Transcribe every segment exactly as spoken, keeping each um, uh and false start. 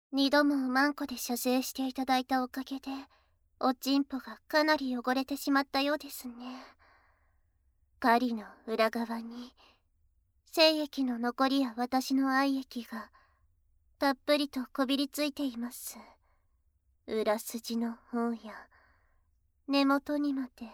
二度もおまんこで射精していただいたおかげで、おちんぽがかなり汚れてしまったようですね。狩りの裏側に、精液の残りや私の愛液が、たっぷりとこびりついています。裏筋の方や、根元にまで。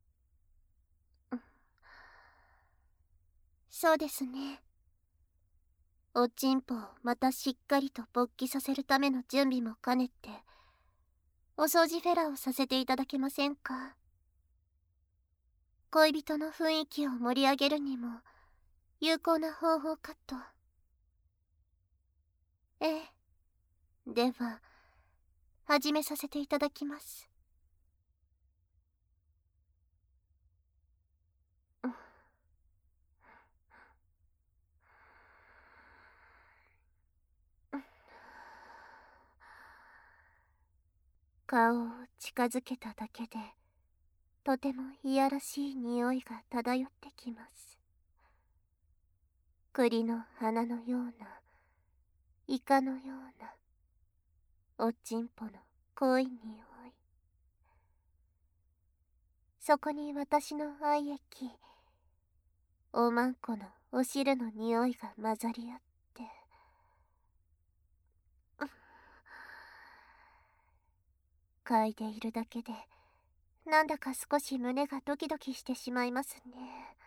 そうですね。おちんぽをまたしっかりと勃起させるための準備も兼ねて、お掃除フェラをさせていただけませんか？恋人の雰囲気を盛り上げるにも有効な方法かと。ええ。では始めさせていただきます。顔を近づけただけでとてもいやらしい匂いが漂ってきます。栗の花のような、イカのような、おちんぽの濃い匂い。そこに私の愛液、おまんこのお汁の匂いが混ざり合って、嗅いでいるだけでなんだか少し胸がドキドキしてしまいますね。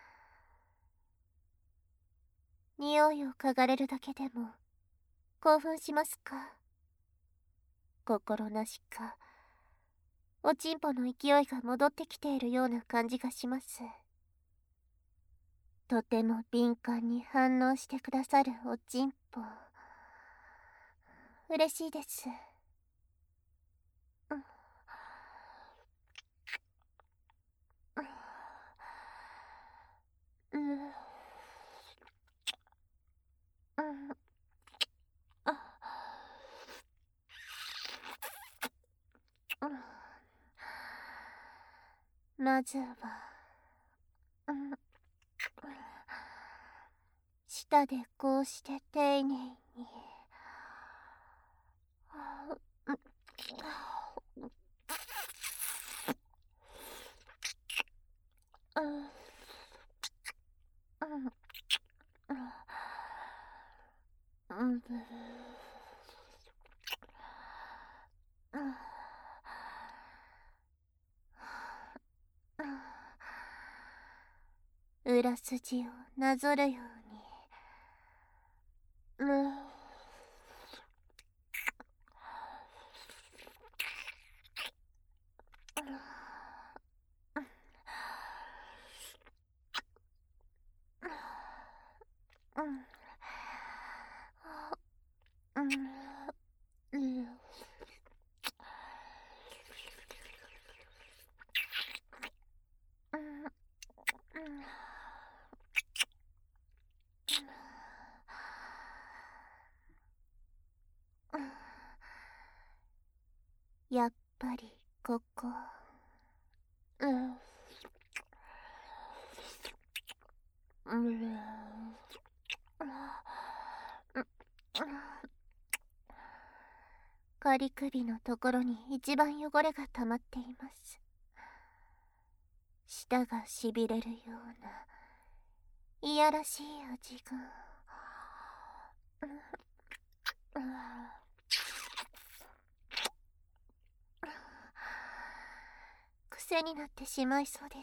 匂いを嗅がれるだけでも興奮しますか？心なしかおちんぽの勢いが戻ってきているような感じがします。とても敏感に反応してくださるおちんぽ、嬉しいです。うんうんうんあうんまずは、うん、舌でこうして丁寧に。うんうんうん裏筋をなぞるように。うんうんうんやっぱりここ。うんうん仮首のところに一番汚れが溜まっています。舌がしびれるようないやらしい味が。癖になってしまいそうです。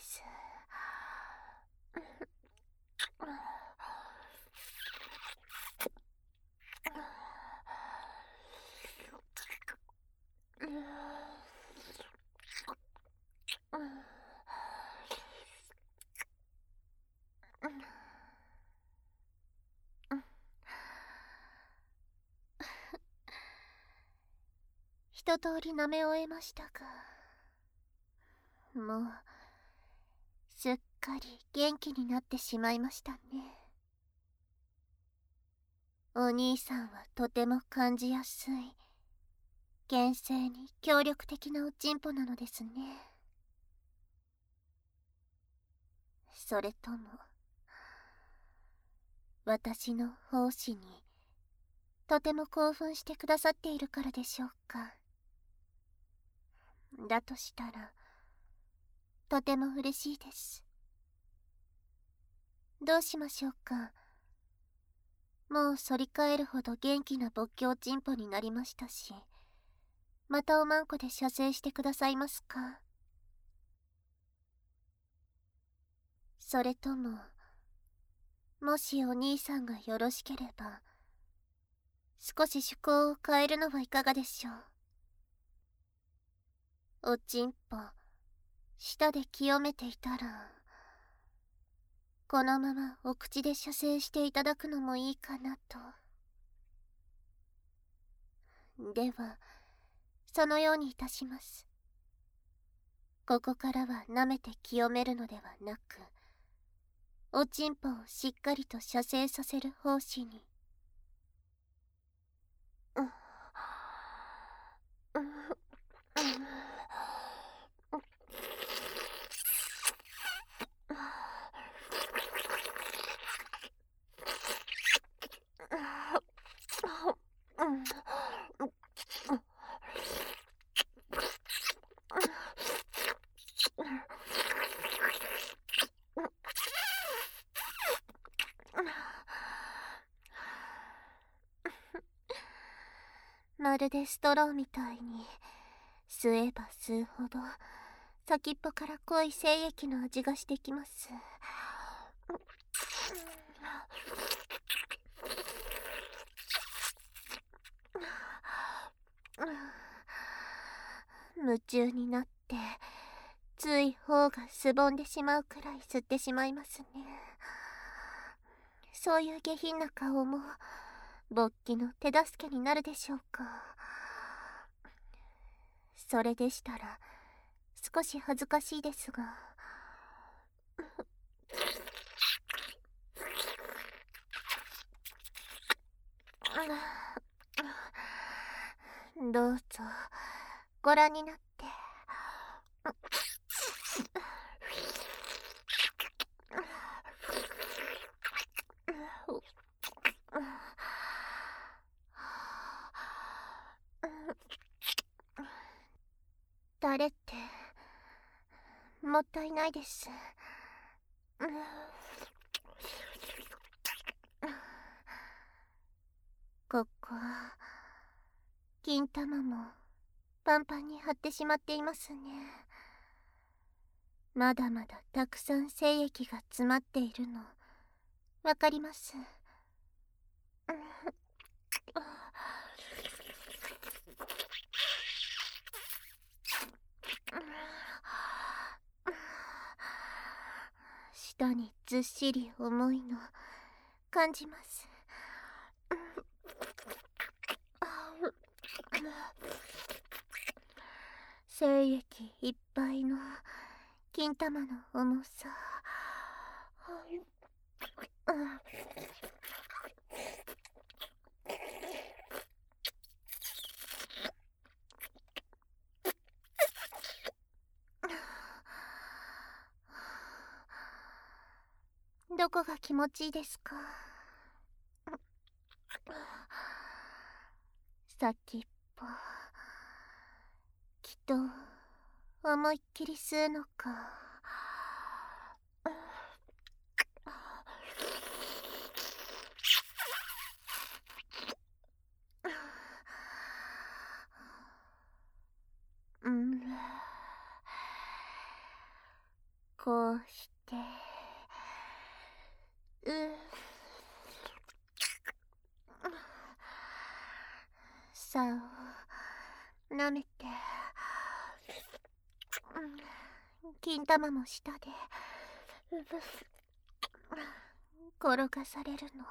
一通り舐め終えましたが、もうすっかり元気になってしまいましたね。お兄さんはとても感じやすい、厳正に協力的なおちんぽなのですね。それとも私の胞子にとても興奮してくださっているからでしょうか。だとしたら、とても嬉しいです。どうしましょうか。もう反り返るほど元気な勃起おちんぽになりましたし、またおまんこで射精してくださいますか。それとも、もしお兄さんがよろしければ、少し趣向を変えるのはいかがでしょう。おちんぽ、舌で清めていたら、このままお口で射精していただくのもいいかなと。では、そのようにいたします。ここからは舐めて清めるのではなく、おちんぽをしっかりと射精させる方針に。まるでストローみたいに吸えば吸うほど先っぽから濃い精液の味がしてきます。夢中になってつい頬がすぼんでしまうくらい吸ってしまいますね。そういう下品な顔も勃起の手助けになるでしょうか。それでしたら少し恥ずかしいですが、どうぞご覧になって。誰ってもったいないです。ここ金玉もパンパンに張ってしまっていますね。まだまだたくさん精液が詰まっているのわかります。舌にずっしり重いの感じます。精液いっぱいの金玉の重さ。どこが気持ちいいですか。先っぽ、きっと思いっきり吸うのか。うん、こうしてうさあ舐めて、金玉も下で転がされるの。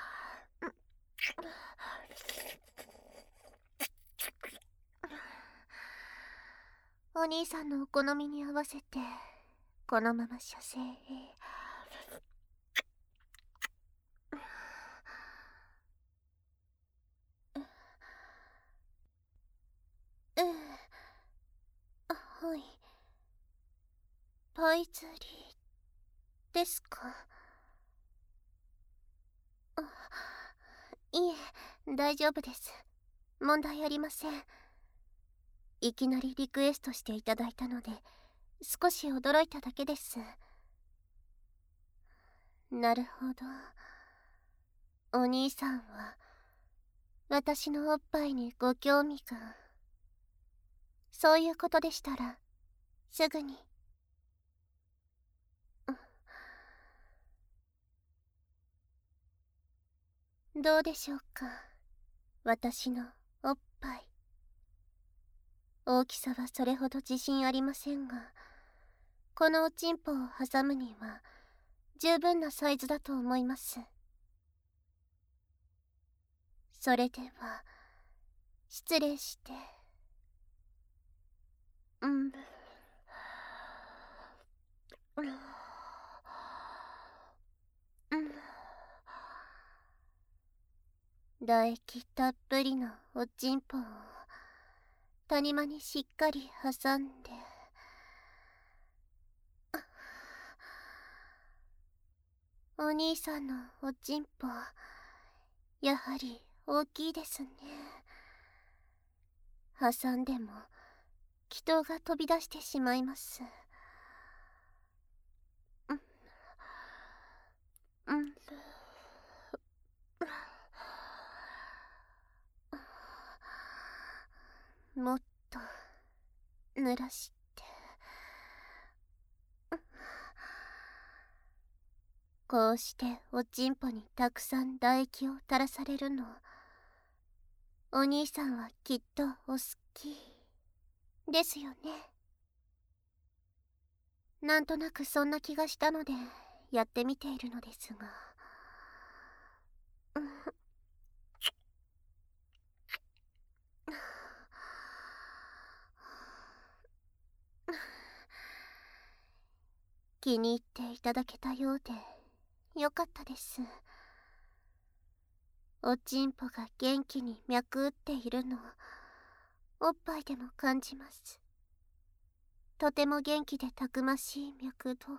お兄さんのお好みに合わせてこのまま射精へ。ええ、はい。パイ釣りですか。あ、いえ、 大丈夫です。問題ありません。いきなりリクエストしていただいたので、少し驚いただけです。なるほど。お兄さんは、私のおっぱいにご興味が。そういうことでしたら、すぐに。どうでしょうか、私のおっぱい。大きさはそれほど自信ありませんが、このおちんぽを挟むには十分なサイズだと思います。それでは失礼して。うんうんうん唾液たっぷりのおちんぽを谷間にしっかり挟んで。お兄さんのおちんぽ、やはり大きいですね。挟んでも気筒が飛び出してしまいます。うんうんもっと濡らして。こうしておちんぽにたくさん唾液を垂らされるの、お兄さんはきっとお好きですよね。なんとなくそんな気がしたのでやってみているのですが。気に入っていただけたようでよかったです。おちんぽが元気に脈打っているの、おっぱいでも感じます。とても元気でたくましい脈動。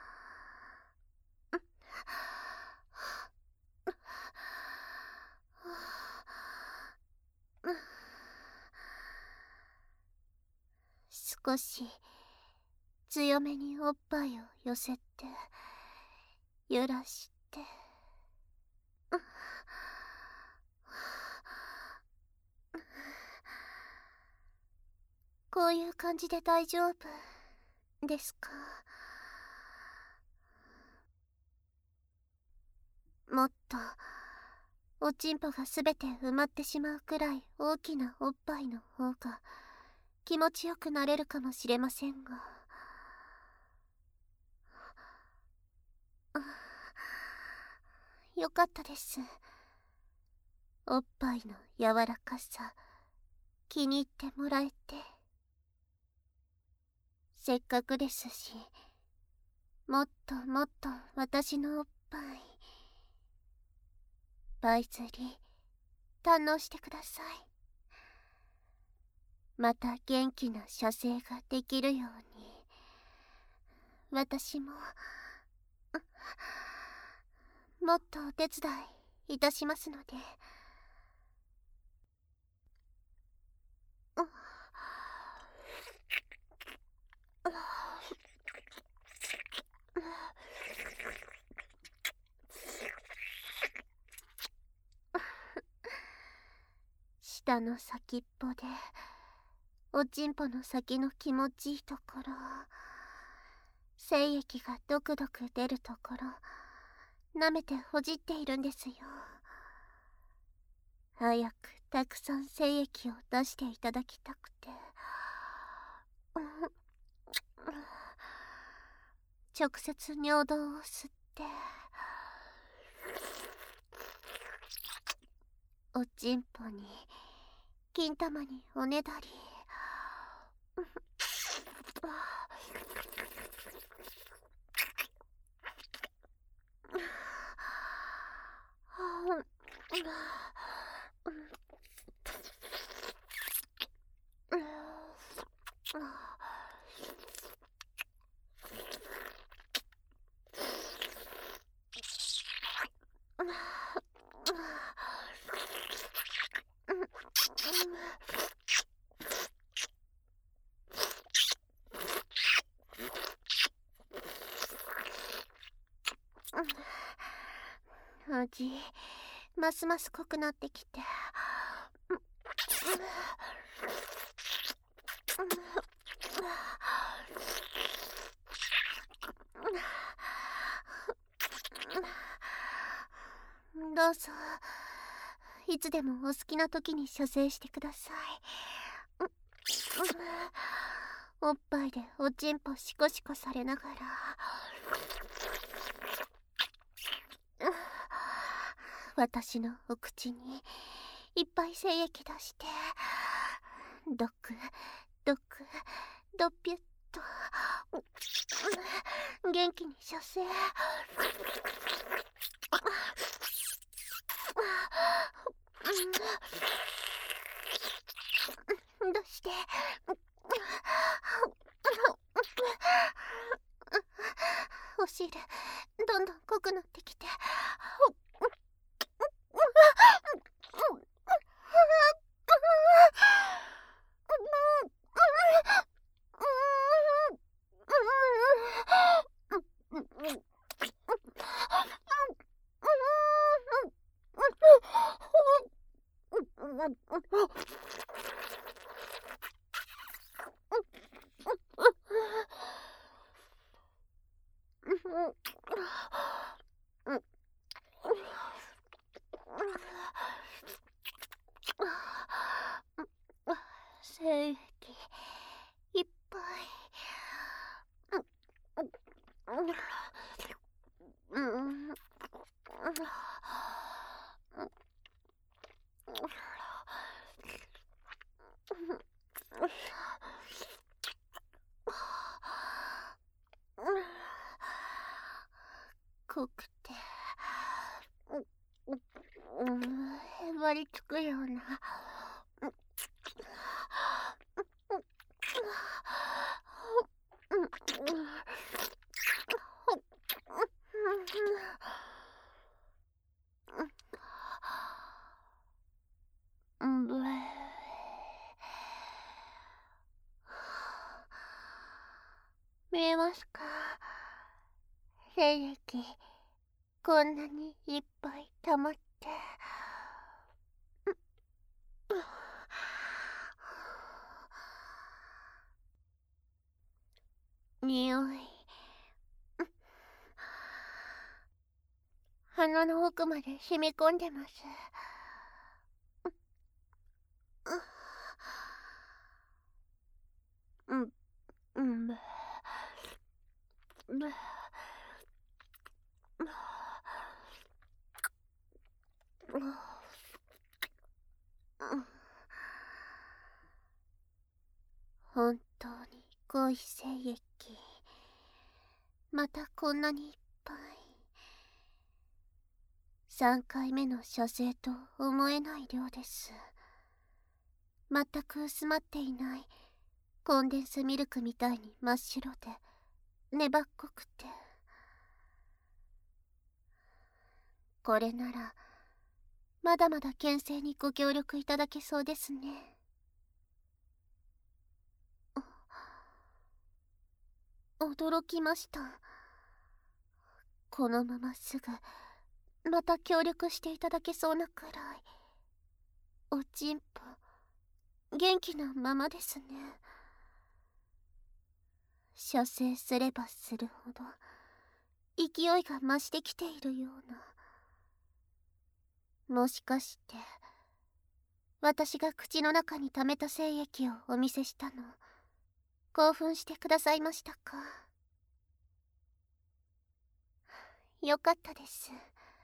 少し強めにおっぱいを寄せて揺らして。こういう感じで大丈夫ですか？もっとおちんぽがすべて埋まってしまうくらい大きなおっぱいの方が気持ちよくなれるかもしれませんが。よかったです。おっぱいの柔らかさ気に入ってもらえて。せっかくですし、もっともっと私のおっぱいパイ釣り堪能してください。また元気な射精ができるように私ももっとお手伝いいたしますので。舌の先っぽでおちんぽの先の気持ちいいところ、精液がドクドク出るところ舐めてほじっているんですよ。早くたくさん精液を出していただきたくて。直接尿道を吸っておちんぽに金玉におねだり。 味ますます濃くなってきて、どうぞいつでもお好きな時に射精してください。おっぱいでおちんぽシコシコされながら、私のお口にいっぱい精液出して、ドクドクドピュッと元気に射精出して、お汁どんどん濃くなってきて、精液いっぱい。濃くてへばりつくような、見えますか？精液こんなにいっぱい溜まって、匂い鼻の奥まで染み込んでます。うん、うん、本当に濃い精液、またこんなにいっぱい。さんかいめの射精と思えない量です。全く薄まっていないコンデンスミルクみたいに真っ白で粘っこくて、これならまだまだ牽制にご協力いただけそうですね。驚きました。このまますぐまた協力していただけそうなくらいおちんぽ元気なままですね。射精すればするほど勢いが増してきているような。もしかして私が口の中に溜めた精液をお見せしたの興奮してくださいましたか？よかったです。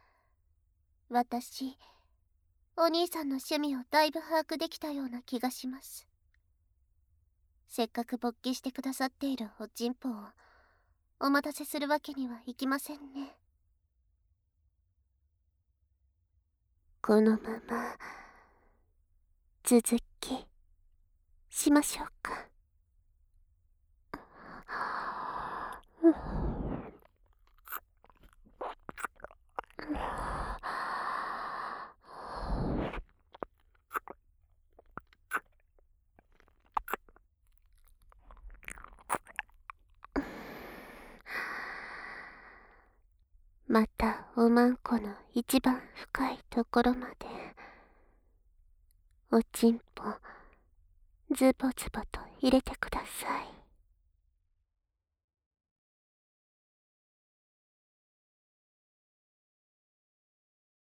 私お兄さんの趣味をだいぶ把握できたような気がします。せっかく勃起してくださっているおちんぽをお待たせするわけにはいきませんね。このまま続きしましょうか。 またおまんこの一番深いところまで、おちんぽズボズボと入れてください。